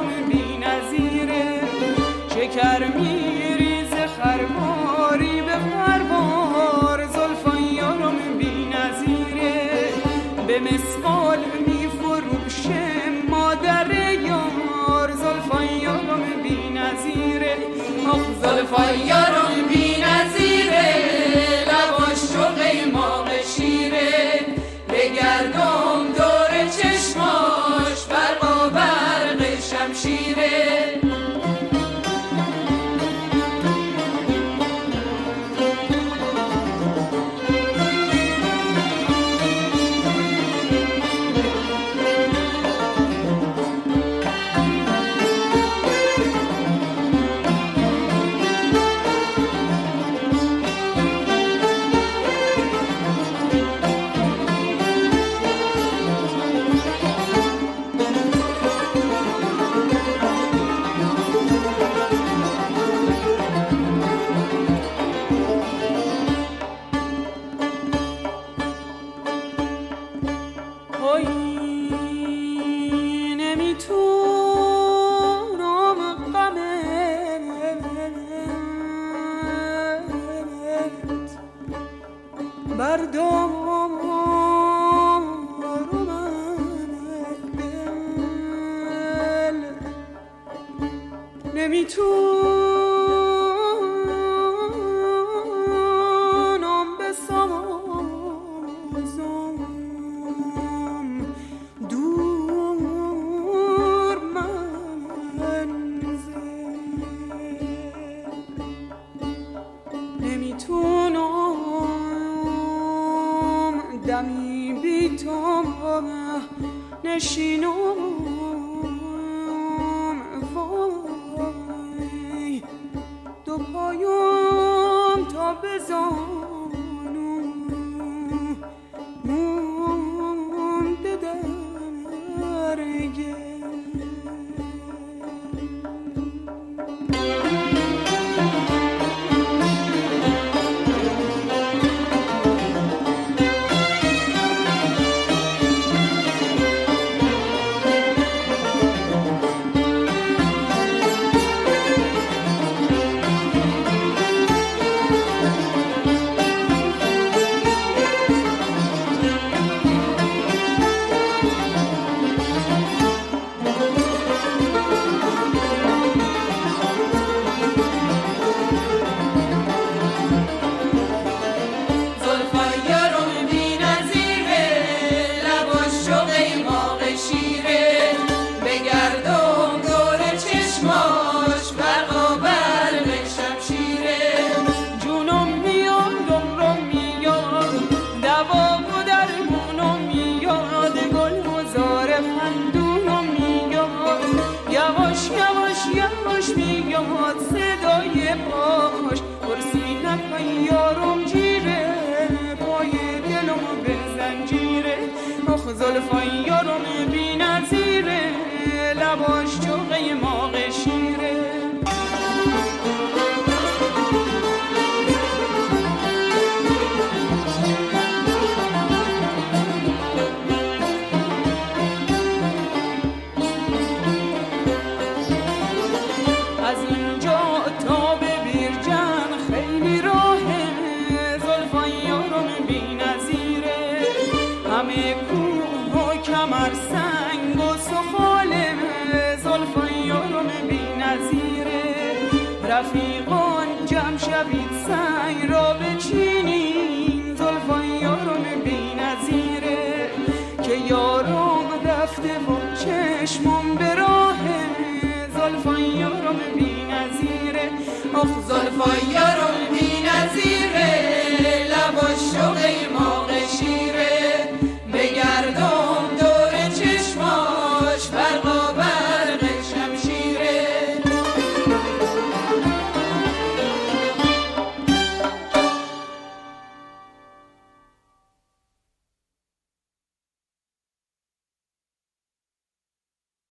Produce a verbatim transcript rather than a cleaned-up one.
یارم بی نظیره، شکر میریز خرواری به خروار، زلفان یارم بی نظیره، به مسقال میفروشه مادر یار، زلفان یارم بی نظیره. آخ زلفان یارم بی نظیره، لباش چو قیماق شیره، بگردم دور چشماش برقا برق شمشیره. نمیتونم بسازم دور منزل، نمیتونم دمی بی تو نشینم، دو پایم تا بزانم مونده در گل. زلفان یارم بی نظیره، لباش چو قیماق شیره. از اینجا تا به بیرجن خیلی راهه، زلفان یارم بی نظیره، همه کمر سنگ و سفاله، زلفان یارم بی نظیره، رفیقان جمع شوید سنگ را بچینین، زلفان یارم بی نظیره، که یارم رفته و چشمم به راهه، زلفان یارم بی نظیره. آخ زلفان یارم بی نظیره،